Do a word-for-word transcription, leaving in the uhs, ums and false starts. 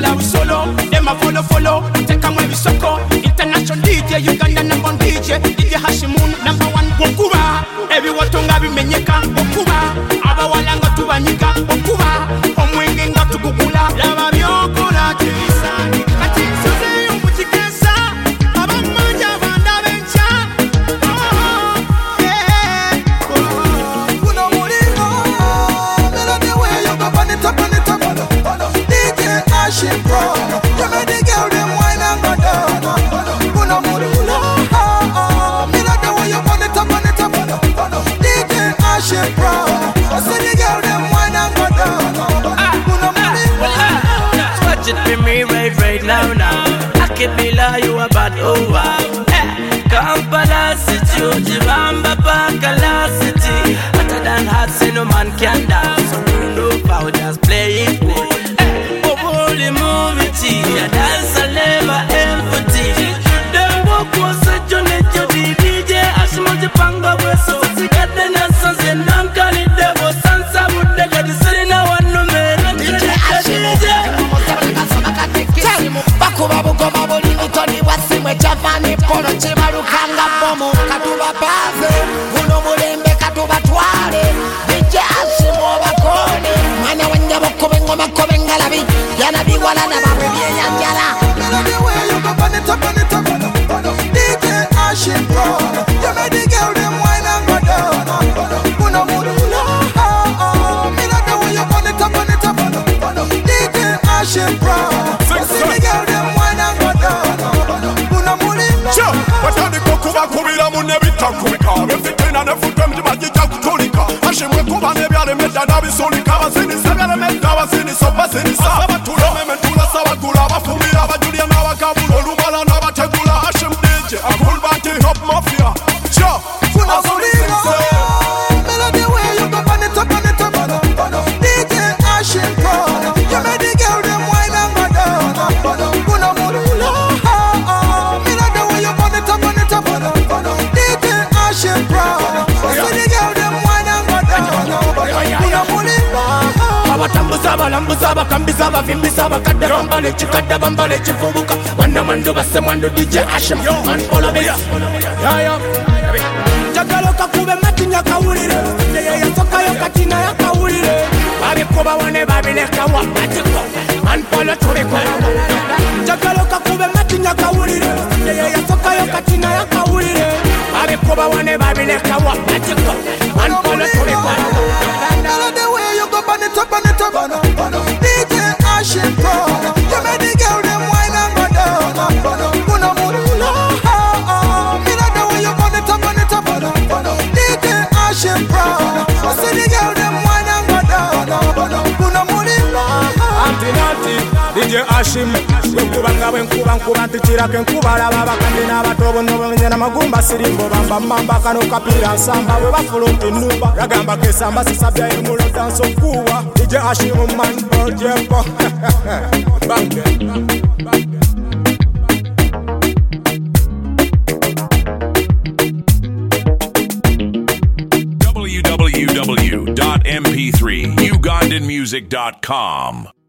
we solo. Them a follow follow. Take a where we soko. International D J, Uganda number one D J. D J Hashimun number one. Okuba. Everyone tonga bimenyeka. Okuba. Aba walanga tubanyika. Okuba. Omwenge nga tukukula. Lava byokula tibisani. Kati nsoze yomuchikesa. Abamanja banda bencha. Oh, yeah. Oh. Uno mulino. Melody way you go burn it up, burn it up. D J Ashim Pro. You made the girl them wine and go down. Uno mulino. Melody way you burn it up, burn it up. D J Ashim Pro. I see the girl them wine and go down. Uno mulino. Watch it for me right, right now, now. I can be like you about over. Kampala City, Ujibamba Pakala City. Hotter than hot, say no man can dance. So you know how just play it cool. Oh, holy movie, I dance, I never empty. Them walk was a journey to the D J. Ashimoji Panga was so sick at the Nassans and Nankali. There was Sansa would they got the city now and no man. D J Ashimoji. Bakuba bugoma bolini toni wasimwe Javani polo chibarukanga bomo katuba baze kuno mulembe katuba twale D J Ashimo bakone mwana wanja bokobe ngoma kobe ngalabi yana biwala na babye yanjala melody way you go burn it up burn it up D J Ashim Pro you made the girl them wine and go down kuno mulula melody way you burn it up burn it up D J Ashim Pro kubira munne bitakubika bifitena nefutwe mjimajija kutulika ashimwe kuba nebyale medda nabisulika abasinisa byale medda abasinisa basinisa abatula mementula sabagula abafumira abajulia n'abakabula olubala n'abategula ashim D J akulbati hop mafia cha funa solina melody way you go burn it up burn it up D J Ashim Pro you made the girl them wine and go down kuna mulula melody way you burn it up burn it up D J Ashim Pro so the girl them wine and go down kuna mulula abatambuza abalambuza abakambiza abavimbisa abakadde bambale chikadde bambale chifubuka bana mandu base mwandu D J Ashim man follow me ya ya Jagaloka kube matinya kawulire Yeye yasoka yo katina ya kawulire Babikoba wane babileka wa matiko Man polo tubiko Jagaloka kube matinya kawulire Yeye yasoka yo katina ya kawulire Babikoba wane babileka wa matiko Man polo tubiko Melody way you go burn it up burn it up D J Ashim Pro you made the girl them wine and go down Kuna mulula Melody way you burn it up burn it up D J Ashim Pro I see the girl them wine and go down Kuna mulula Anti Nanti D J Ashim Wenkubanga wenkuba nkuba ntichirake nkuba laba bakandi n'abatobo n'obonye n'amagumba sirimbo bamba mamba kano kapira nsamba we bafulumpa ennumba ragamba kesamba sisabya emulo danso kuwa D J Ashim man projempo Banke w w w dot m p three ugandan music dot com